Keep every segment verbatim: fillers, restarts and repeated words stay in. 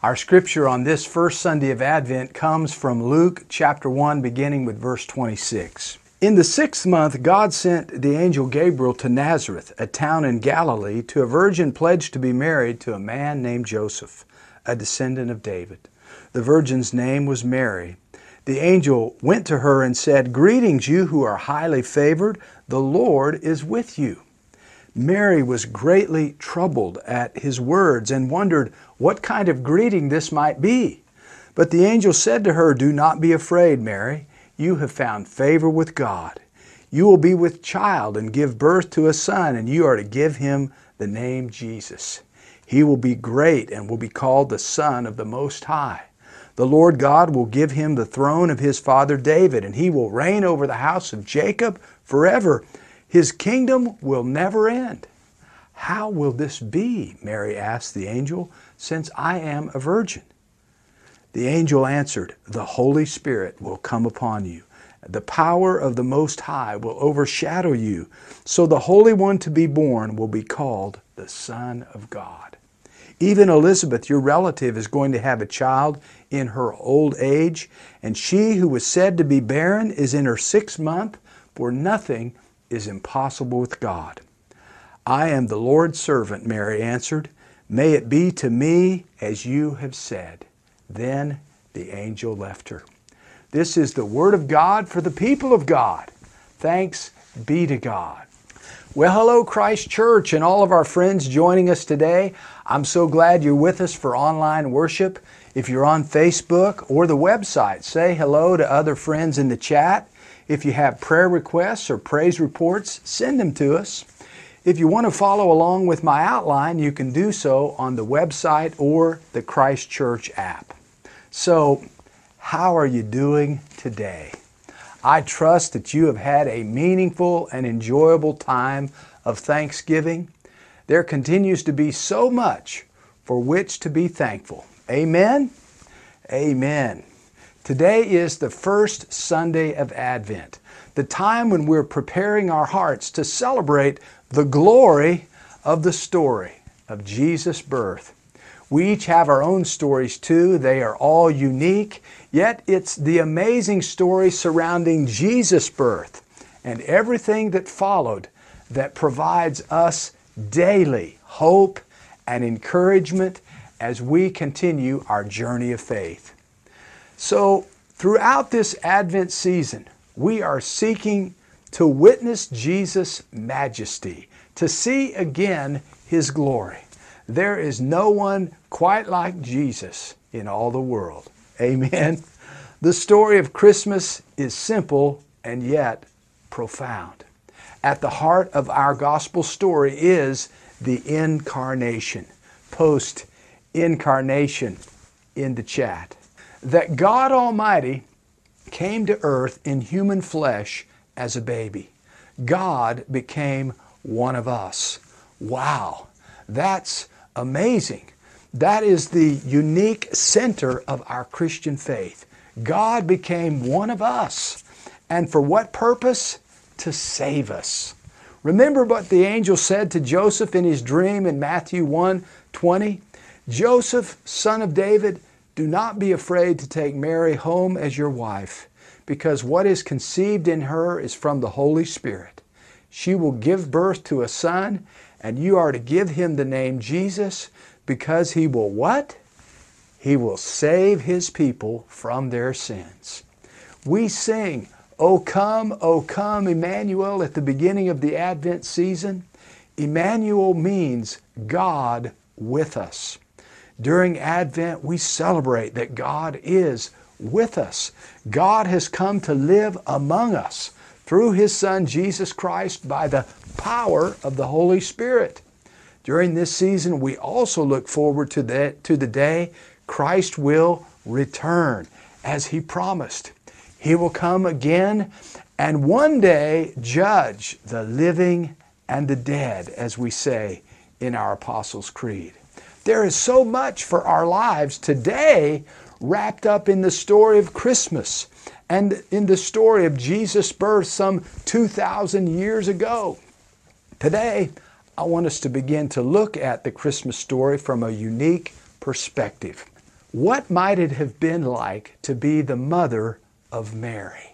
Our scripture on this first Sunday of Advent comes from Luke chapter one, beginning with verse twenty-six. In the sixth month, God sent the angel Gabriel to Nazareth, a town in Galilee, to a virgin pledged to be married to a man named Joseph, a descendant of David. The virgin's name was Mary. The angel went to her and said, "Greetings, you who are highly favored. The Lord is with you." Mary was greatly troubled at his words and wondered what kind of greeting this might be. But the angel said to her, "Do not be afraid, Mary. You have found favor with God. You will be with child and give birth to a son, and you are to give him the name Jesus. He will be great and will be called the Son of the Most High. The Lord God will give him the throne of his father David, and he will reign over the house of Jacob forever. His kingdom will never end." "How will this be?" Mary asked the angel, "since I am a virgin?" The angel answered, "The Holy Spirit will come upon you. The power of the Most High will overshadow you. So the Holy One to be born will be called the Son of God. Even Elizabeth, your relative, is going to have a child in her old age, and she who was said to be barren is in her sixth month, for nothing is impossible with God." "I am the Lord's servant," Mary answered. "May it be to me as you have said." Then the angel left her. This is the word of God for the people of God. Thanks be to God. Well, hello, Christ Church and all of our friends joining us today. I'm so glad you're with us for online worship. If you're on Facebook or the website, say hello to other friends in the chat. If you have prayer requests or praise reports, send them to us. If you want to follow along with my outline, you can do so on the website or the Christ Church app. So, how are you doing today? I trust that you have had a meaningful and enjoyable time of Thanksgiving. There continues to be so much for which to be thankful. Amen? Amen. Today is the first Sunday of Advent, the time when we're preparing our hearts to celebrate the glory of the story of Jesus' birth. We each have our own stories too. They are all unique, yet it's the amazing story surrounding Jesus' birth and everything that followed that provides us daily hope and encouragement as we continue our journey of faith. So, throughout this Advent season, we are seeking to witness Jesus' majesty, to see again His glory. There is no one quite like Jesus in all the world. Amen. The story of Christmas is simple and yet profound. At the heart of our gospel story is the incarnation. Post incarnation in the chat. That God Almighty came to earth in human flesh as a baby. God became one of us. Wow, that's amazing. That is the unique center of our Christian faith. God became one of us. And for what purpose? To save us. Remember what the angel said to Joseph in his dream in Matthew one twenty? "Joseph, son of David, do not be afraid to take Mary home as your wife, because what is conceived in her is from the Holy Spirit. She will give birth to a son, and you are to give him the name Jesus, because he will" what? "He will save his people from their sins." We sing, "O come, O come, Emmanuel," at the beginning of the Advent season. Emmanuel means God with us. During Advent, we celebrate that God is with us. God has come to live among us through His Son, Jesus Christ, by the power of the Holy Spirit. During this season, we also look forward to the, to the day Christ will return, as He promised. He will come again and one day judge the living and the dead, as we say in our Apostles' Creed. There is so much for our lives today wrapped up in the story of Christmas and in the story of Jesus' birth some two thousand years ago. Today, I want us to begin to look at the Christmas story from a unique perspective. What might it have been like to be the mother of Mary?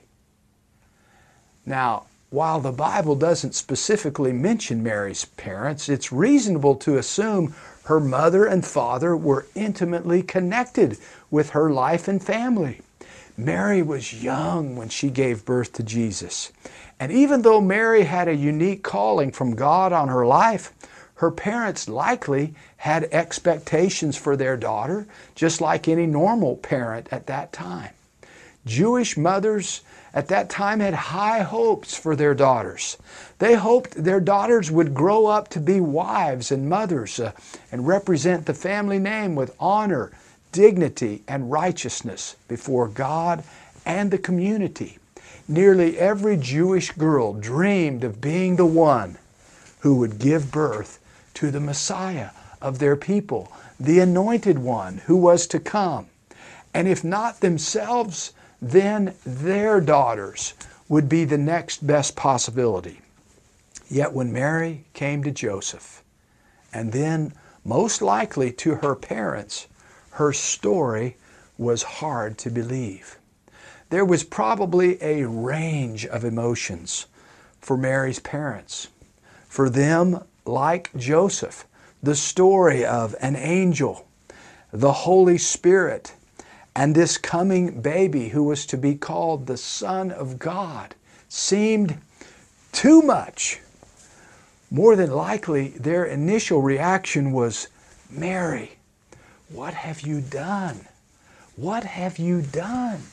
Now, while the Bible doesn't specifically mention Mary's parents, it's reasonable to assume her mother and father were intimately connected with her life and family. Mary was young when she gave birth to Jesus. And even though Mary had a unique calling from God on her life, her parents likely had expectations for their daughter, just like any normal parent at that time. Jewish mothers at that time had high hopes for their daughters. They hoped their daughters would grow up to be wives and mothers uh, and represent the family name with honor, dignity, and righteousness before God and the community. Nearly every Jewish girl dreamed of being the one who would give birth to the Messiah of their people, the anointed one who was to come. And if not themselves, then their daughters would be the next best possibility. Yet when Mary came to Joseph, and then most likely to her parents, her story was hard to believe. There was probably a range of emotions for Mary's parents. For them, like Joseph, the story of an angel, the Holy Spirit, and this coming baby who was to be called the Son of God seemed too much. More than likely, their initial reaction was, "Mary, what have you done? What have you done?"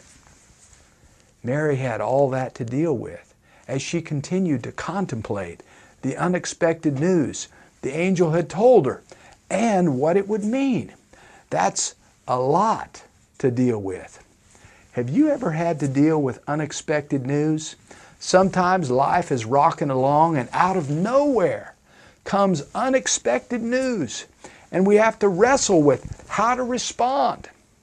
Mary had all that to deal with as she continued to contemplate the unexpected news the angel had told her and what it would mean. That's a lot to deal with. Have you ever had to deal with unexpected news? Sometimes life is rocking along and out of nowhere comes unexpected news, and we have to wrestle with how to respond.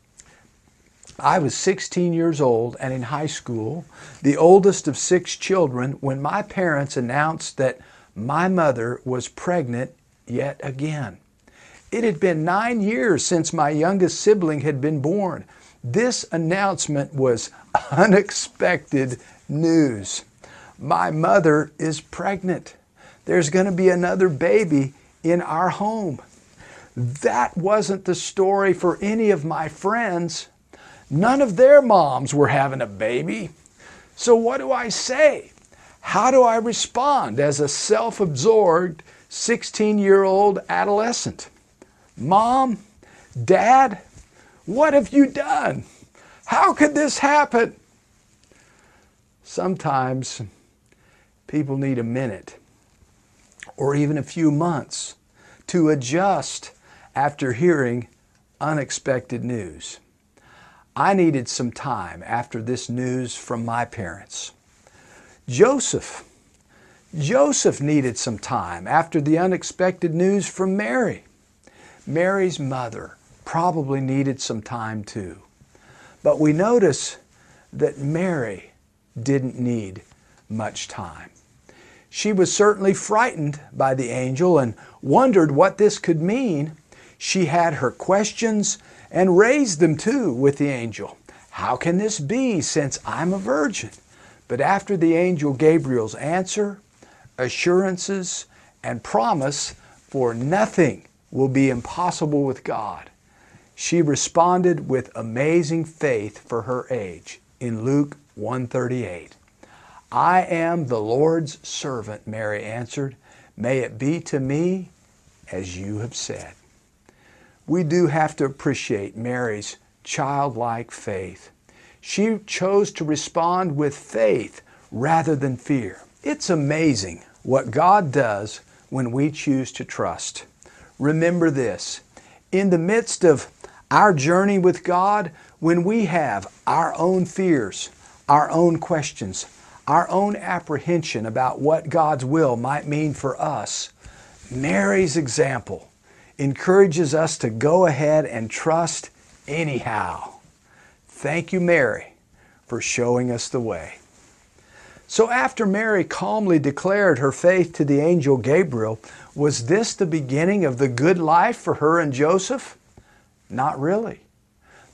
I was sixteen years old and in high school, the oldest of six children, when my parents announced that my mother was pregnant yet again. It had been nine years since my youngest sibling had been born. This announcement was unexpected news. My mother is pregnant. There's going to be another baby in our home. That wasn't the story for any of my friends. None of their moms were having a baby. So what do I say? How do I respond as a self-absorbed sixteen-year-old adolescent? Mom, Dad, what have you done? How could this happen? Sometimes people need a minute or even a few months to adjust after hearing unexpected news. I needed some time after this news from my parents. Joseph, Joseph needed some time after the unexpected news from Mary. Mary's mother probably needed some time too. But we notice that Mary didn't need much time. She was certainly frightened by the angel and wondered what this could mean. She had her questions and raised them too with the angel. How can this be since I'm a virgin? But after the angel Gabriel's answer, assurances, and promise, for nothing will be impossible with God, she responded with amazing faith for her age in Luke one thirty-eight. I am the Lord's servant, Mary answered. May it be to me as you have said. We do have to appreciate Mary's childlike faith. She chose to respond with faith rather than fear. It's amazing what God does when we choose to trust. Remember this, in the midst of our journey with God, when we have our own fears, our own questions, our own apprehension about what God's will might mean for us, Mary's example encourages us to go ahead and trust anyhow. Thank you, Mary, for showing us the way. So after Mary calmly declared her faith to the angel Gabriel, was this the beginning of the good life for her and Joseph? Not really.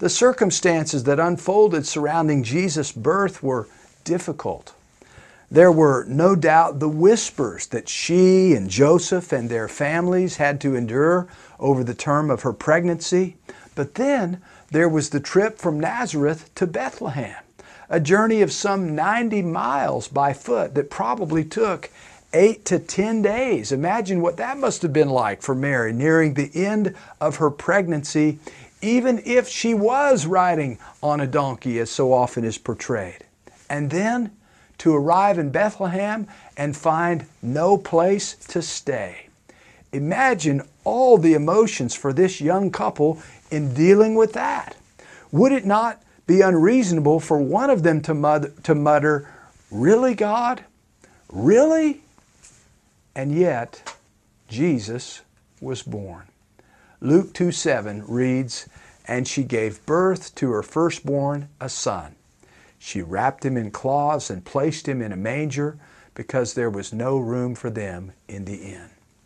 The circumstances that unfolded surrounding Jesus' birth were difficult. There were no doubt the whispers that she and Joseph and their families had to endure over the term of her pregnancy. But then there was the trip from Nazareth to Bethlehem, a journey of some ninety miles by foot that probably took eight to ten days. Imagine what that must have been like for Mary, nearing the end of her pregnancy, even if she was riding on a donkey, as so often is portrayed. And then to arrive in Bethlehem and find no place to stay. Imagine all the emotions for this young couple in dealing with that. Would it not be unreasonable for one of them to mutter, to mutter, "Really, God? Really?" And yet, Jesus was born. Luke two seven reads, "And she gave birth to her firstborn, a son. She wrapped him in cloths and placed him in a manger because there was no room for them in the inn."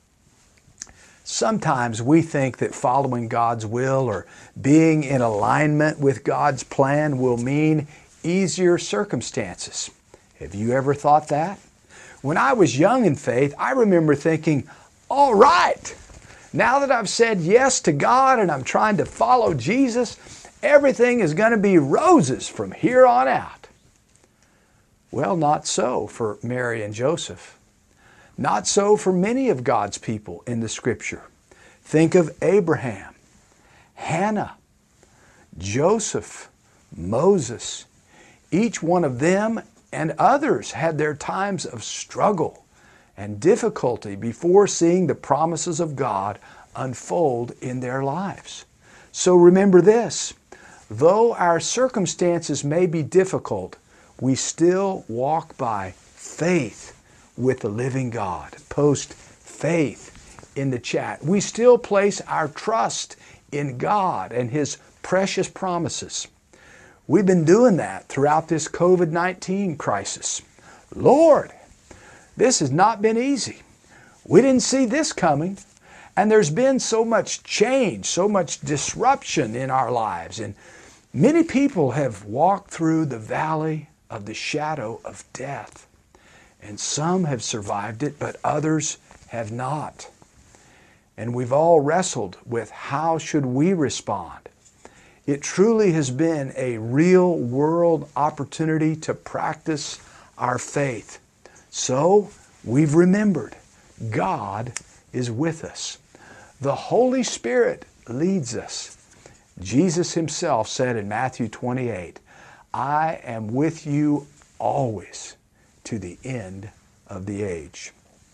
Sometimes we think that following God's will or being in alignment with God's plan will mean easier circumstances. Have you ever thought that? When I was young in faith, I remember thinking, all right, now that I've said yes to God and I'm trying to follow Jesus, everything is going to be roses from here on out. Well, not so for Mary and Joseph. Not so for many of God's people in the Scripture. Think of Abraham, Hannah, Joseph, Moses. Each one of them and others had their times of struggle and difficulty before seeing the promises of God unfold in their lives. So remember this, though our circumstances may be difficult, we still walk by faith with the living God. Post faith in the chat. We still place our trust in God and His precious promises. We've been doing that throughout this COVID nineteen crisis. Lord, this has not been easy. We didn't see this coming. And there's been so much change, so much disruption in our lives. And many people have walked through the valley of the shadow of death. And some have survived it, but others have not. And we've all wrestled with how should we respond. It truly has been a real world opportunity to practice our faith. So we've remembered God is with us. The Holy Spirit leads us. Jesus Himself said in Matthew twenty-eight, "I am with you always to the end of the age."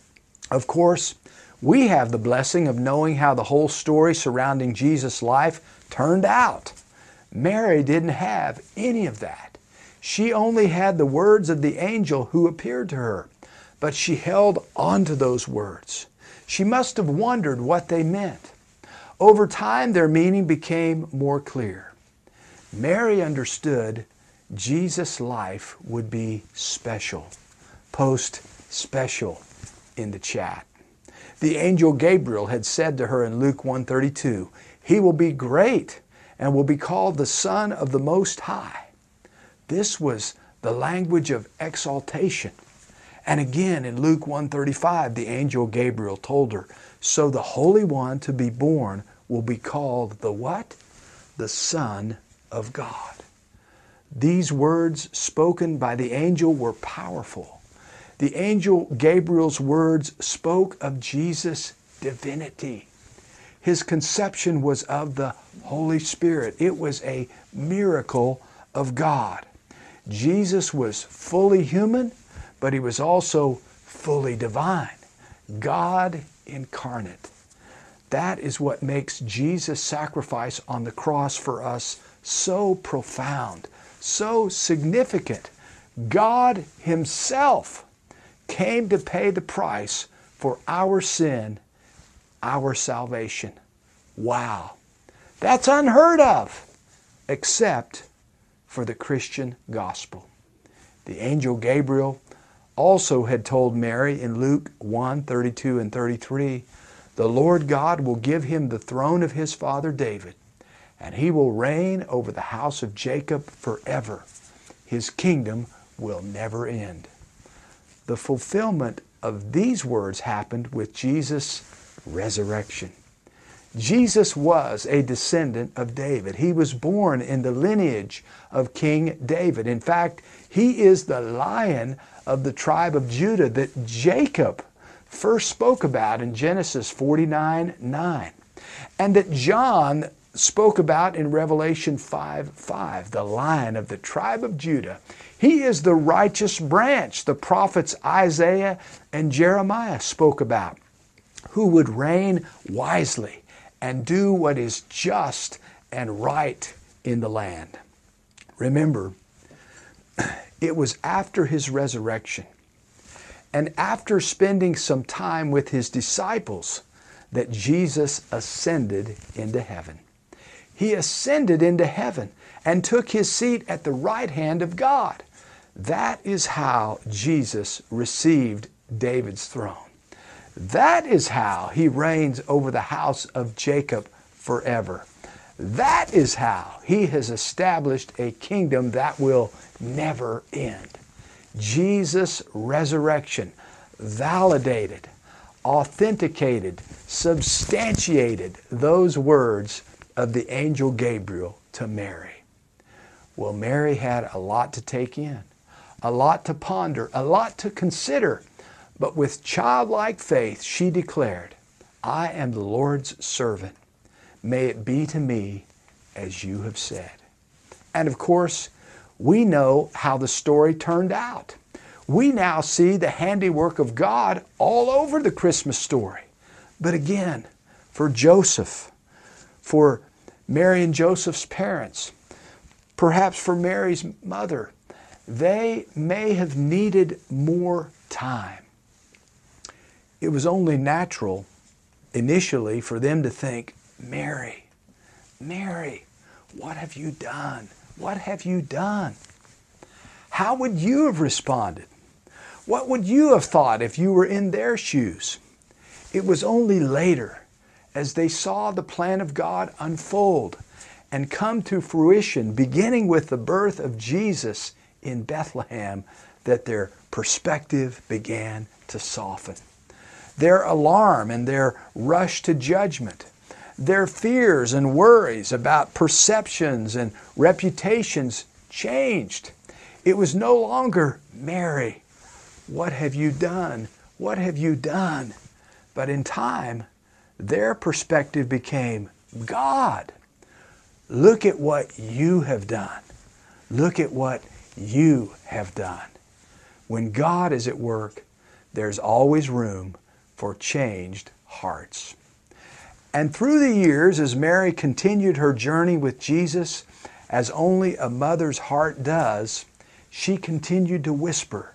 Of course, we have the blessing of knowing how the whole story surrounding Jesus' life turned out. Mary didn't have any of that. She only had the words of the angel who appeared to her, but she held on to those words. She must have wondered what they meant. Over time, their meaning became more clear. Mary understood Jesus' life would be special. Post special in the chat. The angel Gabriel had said to her in Luke one thirty-two, "He will be great and will be called the Son of the Most High." This was the language of exaltation. And again in Luke one thirty-five, the angel Gabriel told her, "So the Holy One to be born will be called the what? The Son of God." These words spoken by the angel were powerful. The angel Gabriel's words spoke of Jesus' divinity. His conception was of the Holy Spirit. It was a miracle of God. Jesus was fully human, but He was also fully divine. God incarnate. That is what makes Jesus' sacrifice on the cross for us so profound, so significant. God Himself came to pay the price for our sin, our salvation. Wow. That's unheard of, except for the Christian gospel. The angel Gabriel also had told Mary in Luke one thirty-two and thirty-three, "The Lord God will give Him the throne of His father David, and he will reign over the house of Jacob forever. His kingdom will never end. The fulfillment of these words happened with Jesus' resurrection. Jesus was a descendant of David. He was born in the lineage of King David. In fact, he is the Lion of the tribe of Judah that Jacob first spoke about in Genesis forty-nine nine, and that John spoke about in Revelation five five, the Lion of the tribe of Judah. He is the righteous branch the prophets Isaiah and Jeremiah spoke about, who would reign wisely and do what is just and right in the land. Remember, it was after his resurrection and after spending some time with his disciples that Jesus ascended into heaven. He ascended into heaven and took his seat at the right hand of God. That is how Jesus received David's throne. That is how he reigns over the house of Jacob forever. That is how he has established a kingdom that will never end. Jesus' resurrection validated, authenticated, substantiated those words of the angel Gabriel to Mary. Well, Mary had a lot to take in, a lot to ponder, a lot to consider. But with childlike faith, she declared, I am the Lord's servant. May it be to me as you have said. And of course, we know how the story turned out. We now see the handiwork of God all over the Christmas story. But again, for Joseph, for Mary and Joseph's parents, perhaps for Mary's mother, they may have needed more time. It was only natural initially for them to think, Mary, Mary, what have you done? What have you done? How would you have responded? What would you have thought if you were in their shoes? It was only later, as they saw the plan of God unfold and come to fruition, beginning with the birth of Jesus in Bethlehem, that their perspective began to soften. Their alarm and their rush to judgment, their fears and worries about perceptions and reputations changed. It was no longer, Mary, what have you done? What have you done? But in time, their perspective became, God, look at what you have done. Look at what you have done. When God is at work, there's always room for changed hearts. And through the years, as Mary continued her journey with Jesus, as only a mother's heart does, she continued to whisper,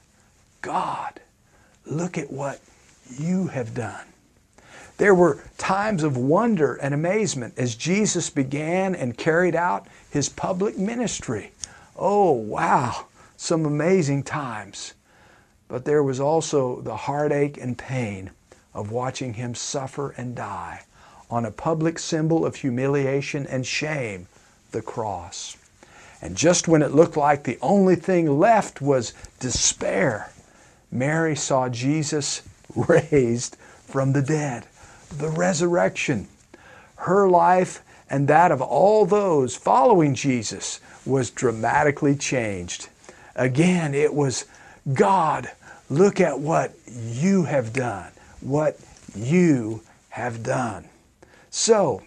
God, look at what you have done. There were times of wonder and amazement as Jesus began and carried out his public ministry. Oh, wow, some amazing times. But there was also the heartache and pain of watching him suffer and die on a public symbol of humiliation and shame, the cross. And just when it looked like the only thing left was despair, Mary saw Jesus raised from the dead, the resurrection. Her life and that of all those following Jesus was dramatically changed. Again, it was, God, look at what you have done, what you have done. So,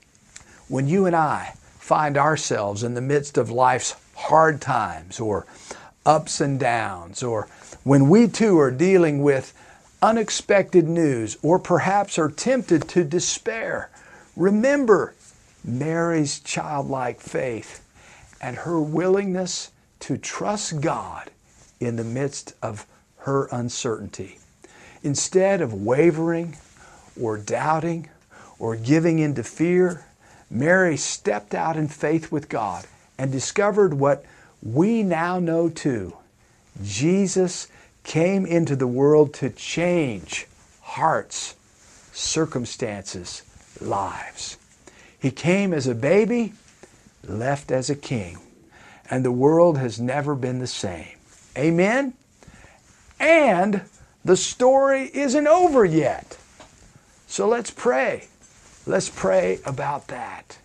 when you and I find ourselves in the midst of life's hard times or ups and downs, or when we too are dealing with unexpected news or perhaps are tempted to despair, remember Mary's childlike faith and her willingness to trust God in the midst of her uncertainty. Instead of wavering or doubting or giving in to fear, Mary stepped out in faith with God and discovered what we now know too. Jesus came into the world to change hearts, circumstances, lives. He came as a baby left as a king. And the world has never been the same. Amen? And the story isn't over yet. So let's pray. Let's pray about that.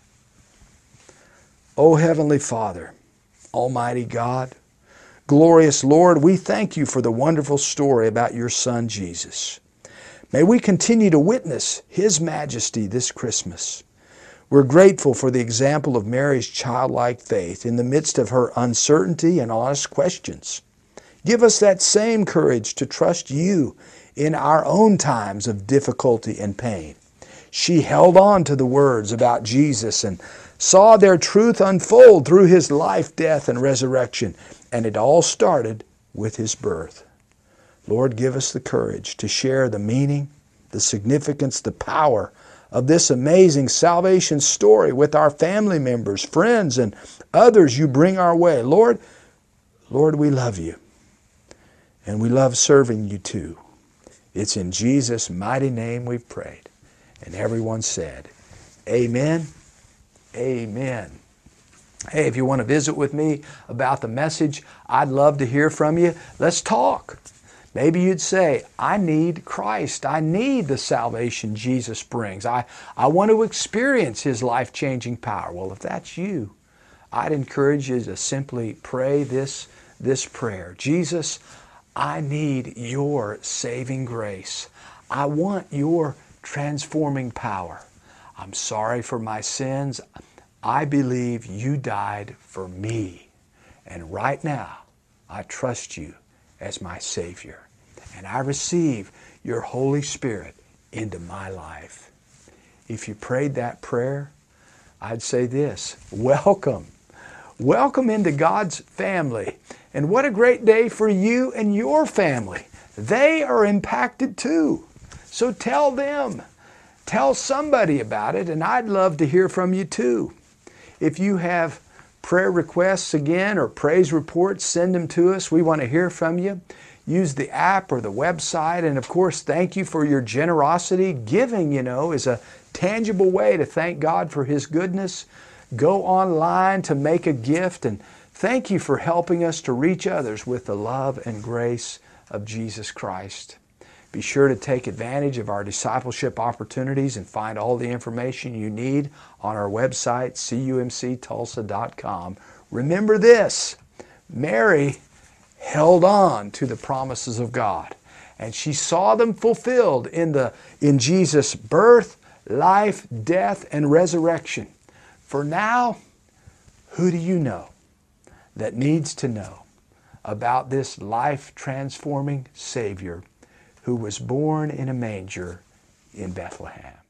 Oh, Heavenly Father, Almighty God, glorious Lord, we thank you for the wonderful story about your Son, Jesus. May we continue to witness His majesty this Christmas. We're grateful for the example of Mary's childlike faith in the midst of her uncertainty and honest questions. Give us that same courage to trust you in our own times of difficulty and pain. She held on to the words about Jesus and saw their truth unfold through His life, death, and resurrection. And it all started with His birth. Lord, give us the courage to share the meaning, the significance, the power of this amazing salvation story with our family members, friends, and others you bring our way. Lord, Lord, we love you. And we love serving you too. It's in Jesus' mighty name we've prayed. And everyone said, amen, amen. Hey, if you want to visit with me about the message, I'd love to hear from you. Let's talk. Maybe you'd say, I need Christ. I need the salvation Jesus brings. I, I want to experience His life-changing power. Well, if that's you, I'd encourage you to simply pray this, this prayer. Jesus, I need your saving grace. I want your transforming power. I'm sorry for my sins. I believe you died for me. And right now, I trust you as my Savior. And I receive your Holy Spirit into my life. If you prayed that prayer, I'd say this, welcome. Welcome into God's family. And what a great day for you and your family. They are impacted too. So tell them. Tell somebody about it, and I'd love to hear from you too. If you have prayer requests again or praise reports, send them to us. We want to hear from you. Use the app or the website. And of course, thank you for your generosity. Giving, you know, is a tangible way to thank God for His goodness. Go online to make a gift, and thank you for helping us to reach others with the love and grace of Jesus Christ. Be sure to take advantage of our discipleship opportunities and find all the information you need on our website, C U M C Tulsa dot com. Remember this, Mary held on to the promises of God, and she saw them fulfilled in, the, in Jesus' birth, life, death, and resurrection. For now, who do you know that needs to know about this life-transforming Savior who was born in a manger in Bethlehem?